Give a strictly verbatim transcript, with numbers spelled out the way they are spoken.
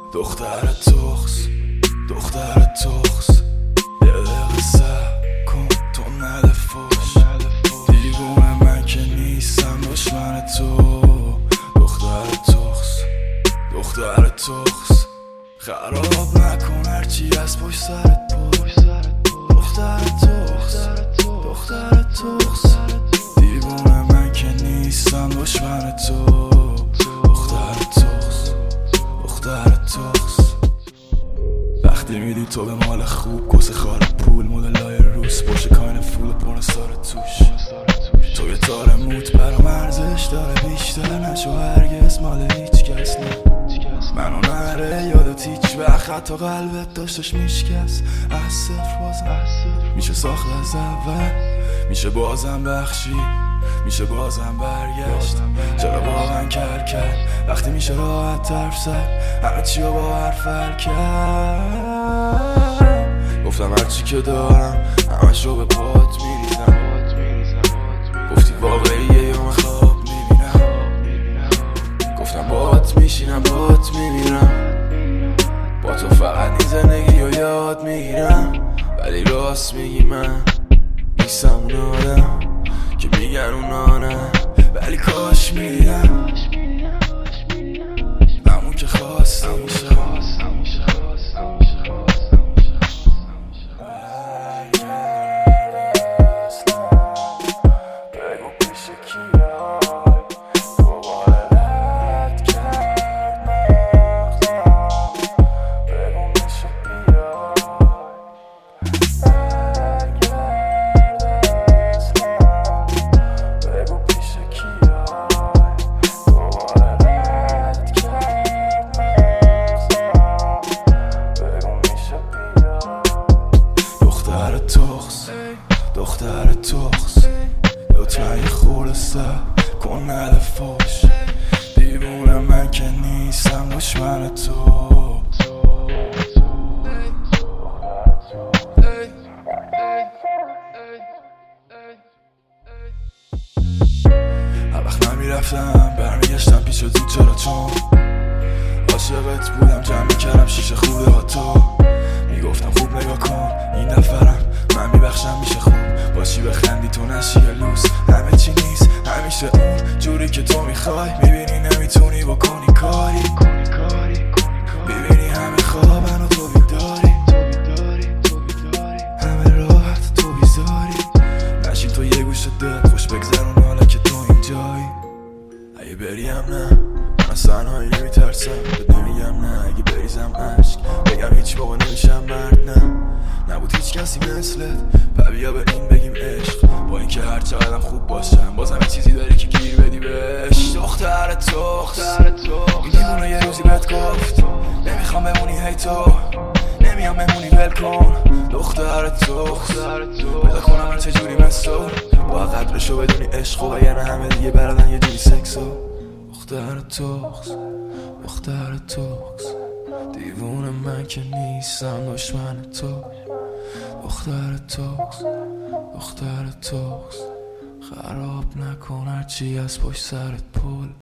دختر تخص دختر تخص یه دقیقه سب کن تو نده فوش دیوونه من که نیستم دشمن تو. دختر تخص دختر تخص خراب نکن هرچی از پشت سرت پول. دختر تخص دختر تخص دیوونه من که نیستم دشمن تو. دختر تخص دختر تخص وقتی میدی تو به مال خوب کس خار پول مدلای روس باشه کاین فول پرنستار توش. تو یه تار موت برام ارزش داره بیشتر نشو هرگز مال هیچ کس. نه منو نره یادت هیچ وقت حتی قلبت داشتش میشکست. از صفر بازم میشه ساخت از اول میشه بازم بخشی میشه بازم برگشت. چرا واقعا کل کرد وقتی میشه راحت طرف زد همه چی رو با حرف حل کرد. گفتم هرچی که دارم همش رو به پات میریزم. گفتی واقعیه یا من خواب میبینم. گفتم باهات میشینم باهات میمیرم با تو فقط این زندگی رو یاد میگیرم. ولی راست میگی من نیستم اون آدم که میگن اونانه ولی کاش میدیدم همون که خواستم میشه. بگو پیش کیای دوباره رد کرد مغزم. بگو میشه بیای دختر تخص لطفا یه خورده سب کن نده فوش دیوونه من که نیستم دشمن تو. هر وقت من میرفتم برمیگشتم پیش تو چرا چون عاشقت بودم جمع میکردم شیشه خوده ها تو. میگفتم خوب نگاه کن این نفرم من میبخشم میشه خوب باشی بخندی تو نشی لوس. همه چی نیست همیشه اون جوری که تو میخوای. میبینی نمیتونی بکنی کاری میبینی همه خوابن و تو بیداری همه راحت تو بیزاری نشین تو یه گوشه دل خوش بگذرون حالا که تو اینجایی. اگه بریم نه من از تنهایی نمیترسم بهت نمیگم نه اگه بریزم عشق بگم هیچ بابا نمیشم مرد. نه نبود هیچ کسی مثلت و بیا به این بگیم عشق با اینکه هر چقدرم خوب باشم بازم چیزی داری که گیر بدی بهش. دختر تخص این دیوونه یه روزی بهت گفت نمیخوام بمونی هی تو نمیام بمونی ول کن. دختر تخص پیدا کنم من چجوری مثل با قدرشو بدونی عشق و یعنی همه دیگه بردن یه جوری سکسو. دختر تخص دختر تخص دیوونه من که نیستم دشمن تو. دختر تخص دختر تخص خراب نکن هرچی از پشت سرت پول.